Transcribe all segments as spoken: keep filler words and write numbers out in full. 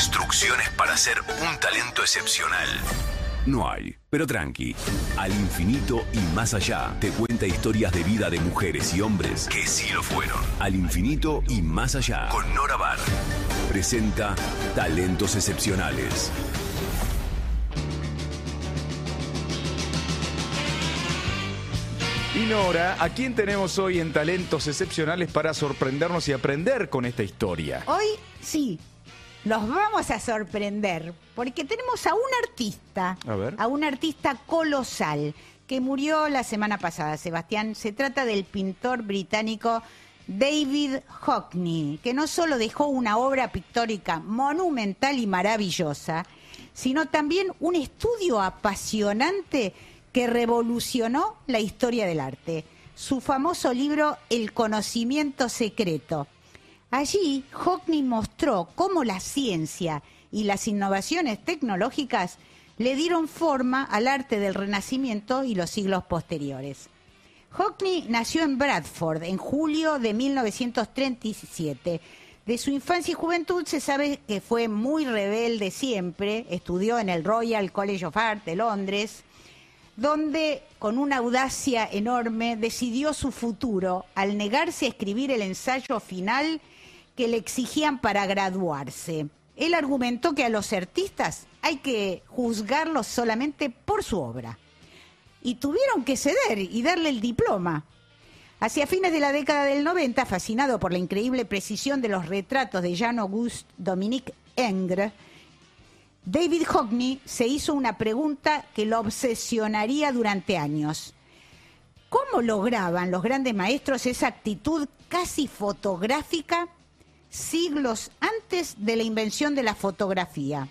Instrucciones para ser un talento excepcional. No hay, pero tranqui. Al infinito y más allá te cuenta historias de vida de mujeres y hombres que sí lo fueron. Al infinito y más allá con Nora Bar. Presenta Talentos Excepcionales. Y Nora, ¿a quién tenemos hoy en Talentos Excepcionales para sorprendernos y aprender con esta historia? Hoy sí, nos vamos a sorprender porque tenemos a un artista, A ver. a un artista colosal que murió la semana pasada, Sebastián. Se trata del pintor británico David Hockney, que no solo dejó una obra pictórica monumental y maravillosa, sino también un estudio apasionante que revolucionó la historia del arte. Su famoso libro El conocimiento secreto. Allí, Hockney mostró cómo la ciencia y las innovaciones tecnológicas le dieron forma al arte del Renacimiento y los siglos posteriores. Hockney nació en Bradford en julio de mil novecientos treinta y siete. De su infancia y juventud se sabe que fue muy rebelde siempre. Estudió en el Royal College of Art de Londres, donde con una audacia enorme decidió su futuro al negarse a escribir el ensayo final que le exigían para graduarse. Él argumentó que a los artistas hay que juzgarlos solamente por su obra. Y tuvieron que ceder y darle el diploma. Hacia fines de la década del noventa, fascinado por la increíble precisión de los retratos de Jean-Auguste Dominique Ingres, David Hockney se hizo una pregunta que lo obsesionaría durante años. ¿Cómo lograban los grandes maestros esa actitud casi fotográfica siglos antes de la invención de la fotografía?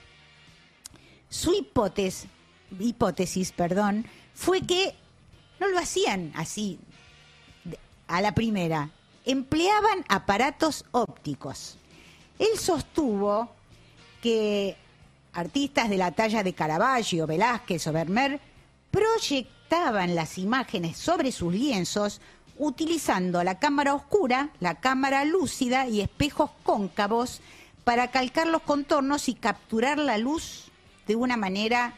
Su hipótesis, hipótesis, perdón, fue que no lo hacían así a la primera. Empleaban aparatos ópticos. Él sostuvo que artistas de la talla de Caravaggio, Velázquez o Vermeer proyectaban las imágenes sobre sus lienzos utilizando la cámara oscura, la cámara lúcida y espejos cóncavos para calcar los contornos y capturar la luz de una manera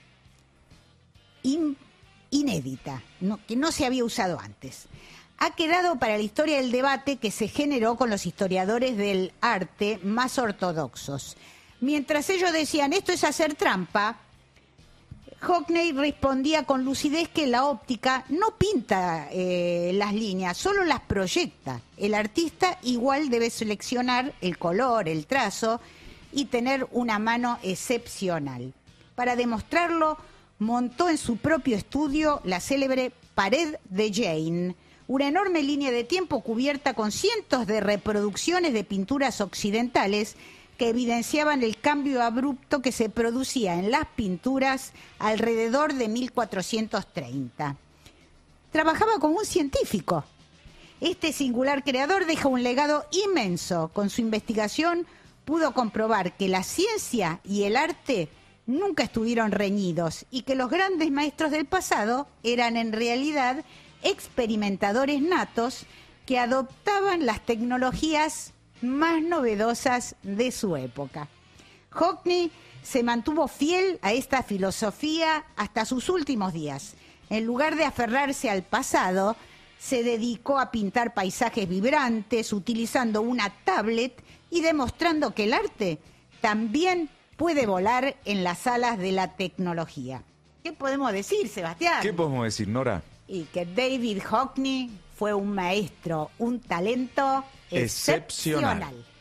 in, inédita, no, que no se había usado antes. Ha quedado para la historia el debate que se generó con los historiadores del arte más ortodoxos. Mientras ellos decían, esto es hacer trampa, Hockney respondía con lucidez que la óptica no pinta eh, las líneas, solo las proyecta. El artista igual debe seleccionar el color, el trazo y tener una mano excepcional. Para demostrarlo, montó en su propio estudio la célebre Pared de Jane, una enorme línea de tiempo cubierta con cientos de reproducciones de pinturas occidentales que evidenciaban el cambio abrupto que se producía en las pinturas alrededor de mil cuatrocientos treinta. Trabajaba como un científico. Este singular creador deja un legado inmenso. Con su investigación pudo comprobar que la ciencia y el arte nunca estuvieron reñidos y que los grandes maestros del pasado eran en realidad experimentadores natos que adoptaban las tecnologías más novedosas de su época. Hockney se mantuvo fiel a esta filosofía hasta sus últimos días. En lugar de aferrarse al pasado, se dedicó a pintar paisajes vibrantes, utilizando una tablet y demostrando que el arte también puede volar en las alas de la tecnología. ¿Qué podemos decir, Sebastián? ¿Qué podemos decir, Nora? Y que David Hockney fue un maestro, un talento excepcional. excepcional.